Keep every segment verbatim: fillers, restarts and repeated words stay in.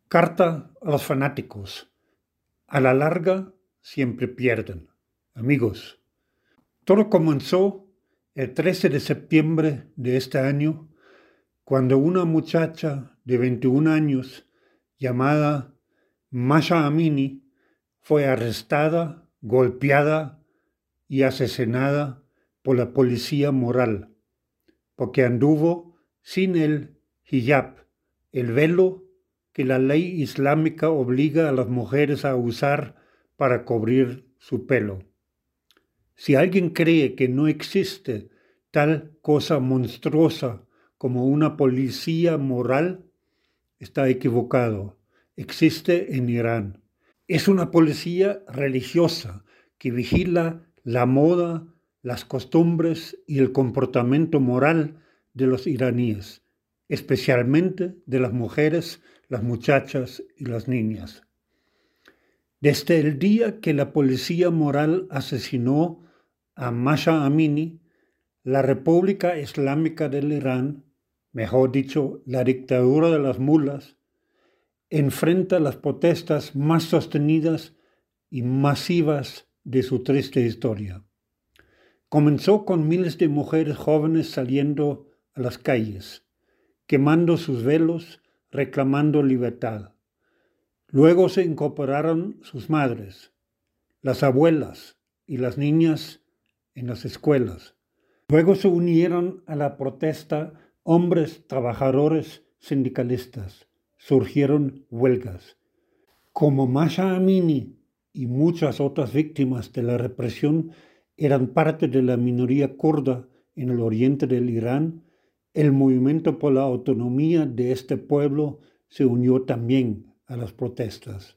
Carta a los fanáticos. A la larga siempre pierden. Amigos, todo comenzó el trece de septiembre de este año, cuando una muchacha de veintiún años llamada Mahsa Amini fue arrestada, golpeada y asesinada por la policía moral, porque anduvo sin el hijab, el velo que la ley islámica obliga a las mujeres a usar para cubrir su pelo. Si alguien cree que no existe tal cosa monstruosa como una policía moral, está equivocado. Existe en Irán. Es una policía religiosa que vigila la moda, las costumbres y el comportamiento moral de los iraníes, especialmente de las mujeres, las muchachas y las niñas. Desde el día que la policía moral asesinó a Mahsa Amini, la República Islámica del Irán, mejor dicho, la dictadura de las mulas, enfrenta las protestas más sostenidas y masivas de su triste historia. Comenzó con miles de mujeres jóvenes saliendo a las calles, quemando sus velos, reclamando libertad. Luego se incorporaron sus madres, las abuelas y las niñas en las escuelas. Luego se unieron a la protesta hombres trabajadores sindicalistas. Surgieron huelgas. Como Mahsa Amini y muchas otras víctimas de la represión eran parte de la minoría kurda en el oriente del Irán, el movimiento por la autonomía de este pueblo se unió también a las protestas.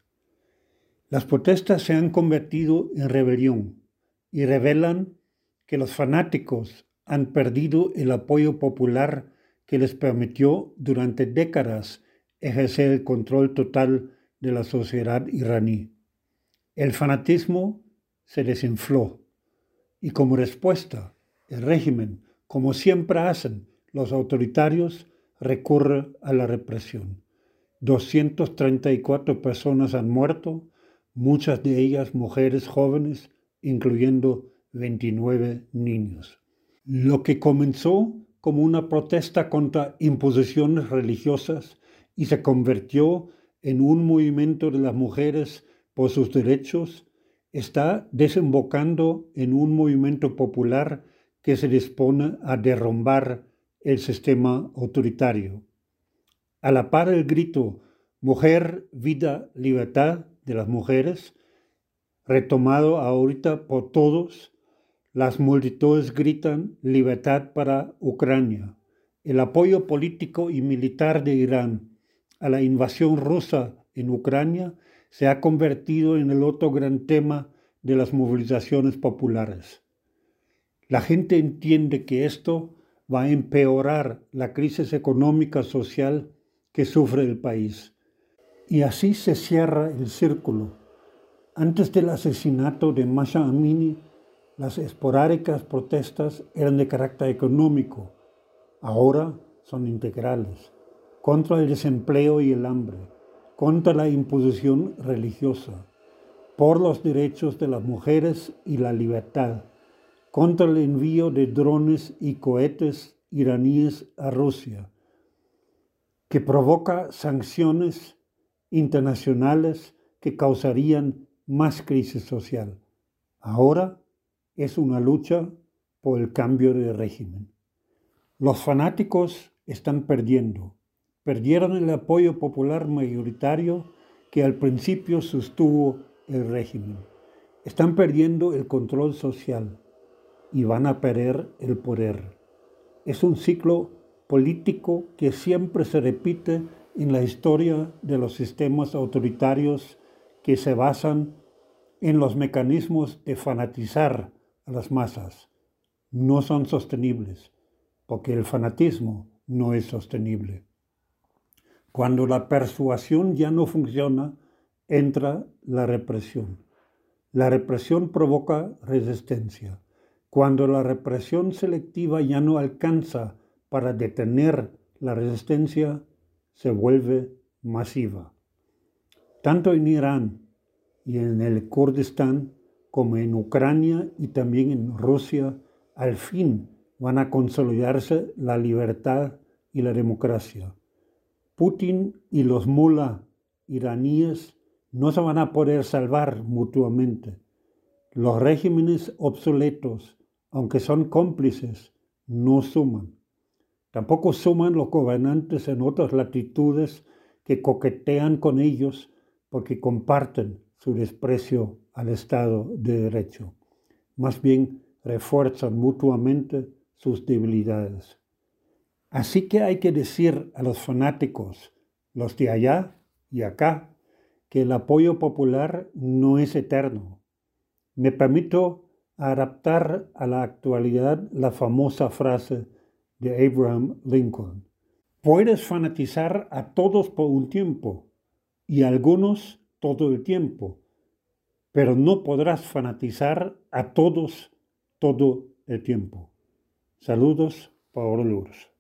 Las protestas se han convertido en rebelión y revelan que los fanáticos han perdido el apoyo popular que les permitió durante décadas ejercer el control total de la sociedad iraní. El fanatismo se desinfló y como respuesta, el régimen, como siempre hacen los autoritarios, recurre a la represión. doscientas treinta y cuatro personas han muerto, muchas de ellas mujeres jóvenes, incluyendo veintinueve niños. Lo que comenzó como una protesta contra imposiciones religiosas y se convirtió en un movimiento de las mujeres por sus derechos, está desembocando en un movimiento popular que se dispone a derrumbar el sistema autoritario. A la par el grito "Mujer, vida, libertad" de las mujeres, retomado ahorita por todos, las multitudes gritan "Libertad para Ucrania". El apoyo político y militar de Irán a la invasión rusa en Ucrania se ha convertido en el otro gran tema de las movilizaciones populares. La gente entiende que esto va a empeorar la crisis económica social que sufre el país. Y así se cierra el círculo. Antes del asesinato de Mahsa Amini, las esporádicas protestas eran de carácter económico. Ahora son integrales, contra el desempleo y el hambre, contra la imposición religiosa, por los derechos de las mujeres y la libertad, contra el envío de drones y cohetes iraníes a Rusia, que provoca sanciones internacionales que causarían más crisis social. Ahora es una lucha por el cambio de régimen. Los fanáticos están perdiendo. Perdieron el apoyo popular mayoritario que al principio sostuvo el régimen. Están perdiendo el control social y van a perder el poder. Es un ciclo político que siempre se repite en la historia de los sistemas autoritarios que se basan en los mecanismos de fanatizar a las masas. No son sostenibles, porque el fanatismo no es sostenible. Cuando la persuasión ya no funciona, entra la represión. La represión provoca resistencia. Cuando la represión selectiva ya no alcanza para detener la resistencia, se vuelve masiva. Tanto en Irán y en el Kurdistán como en Ucrania y también en Rusia, al fin van a consolidarse la libertad y la democracia. Putin y los mulá iraníes no se van a poder salvar mutuamente. Los regímenes obsoletos, aunque son cómplices, no suman. Tampoco suman los gobernantes en otras latitudes que coquetean con ellos porque comparten su desprecio al Estado de Derecho. Más bien refuerzan mutuamente sus debilidades. Así que hay que decir a los fanáticos, los de allá y acá, que el apoyo popular no es eterno. Me permito adaptar a la actualidad la famosa frase de Abraham Lincoln. Puedes fanatizar a todos por un tiempo y a algunos todo el tiempo, pero no podrás fanatizar a todos todo el tiempo. Saludos, Paolo Lourdes.